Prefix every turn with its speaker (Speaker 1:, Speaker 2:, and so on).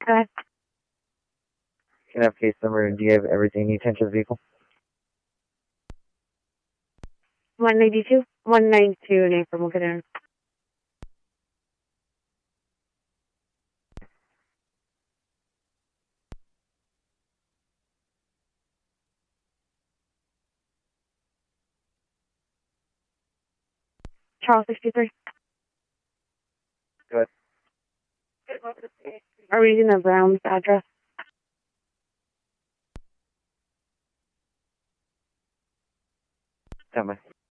Speaker 1: Go ahead.
Speaker 2: Can I have case number and do you have everything you need to the vehicle?
Speaker 1: 192? 192 name from Mogador. Charles 63.
Speaker 2: Go ahead.
Speaker 1: Are we using the Browns address?
Speaker 2: Tell me.